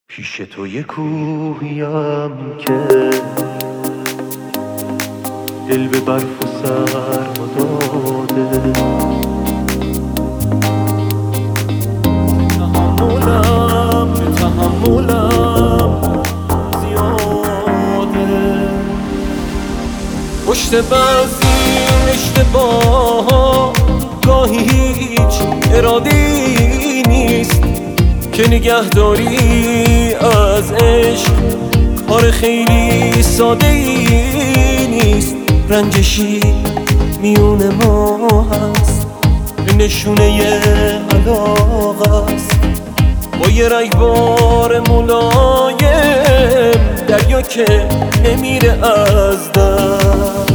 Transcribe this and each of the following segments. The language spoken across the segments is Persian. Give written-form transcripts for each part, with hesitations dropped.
پیش تو یه کوهیم که دل به برف و سرما داده، تحملم زیاده. پشت بعضی اشتباه ها گاهی هیچ اراده‌ای نیست که نگهداری از عشق کار خیلی ساده‌ای نیست. رنجشی میون ما هست، نشونه علاقه است. با یه رگبار ملایم دریا که نمیره از دست.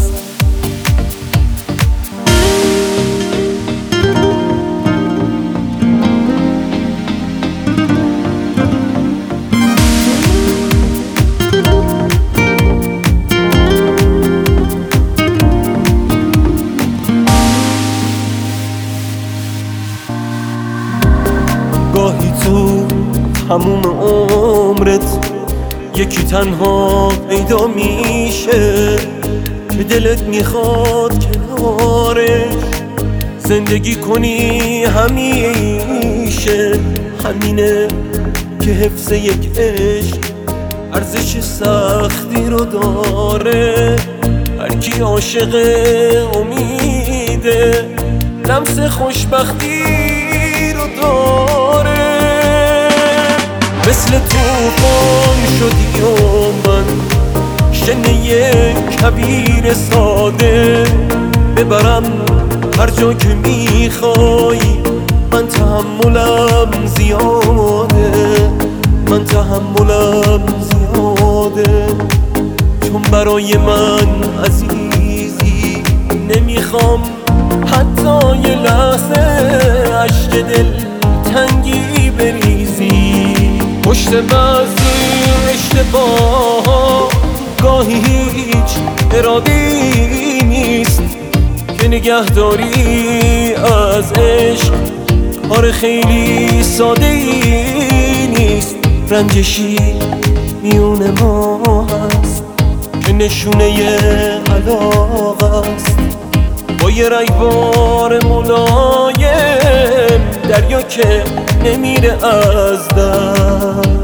گاهی تو تموم عمرت یکی تنها پیدا میشه که دلت میخواد کنارش زندگی کنی همیشه. همینه که حفظ یک عشق ارزش سختی رو داره. هرکی عاشق امیده لمس خوشبختی رو داره. مثل توفان شدی و من شنه کبیر ساده، ببرم هر جا که میخوای. من تحملم زیاده، من تحملم زیاده. چون برای من عزیزی نمیخوام حتی یه لحظه عشق دل تنگی بریزی. پشت بعضی اشتباه ها گاهی هیچ اراده‌ای نیست که نگهداری از عشق کار خیلی ساده‌ای نیست. رنجشی میون ما هست که نشونه علاقه است. با یه رگبار ملایم دریا که نمیره از دست.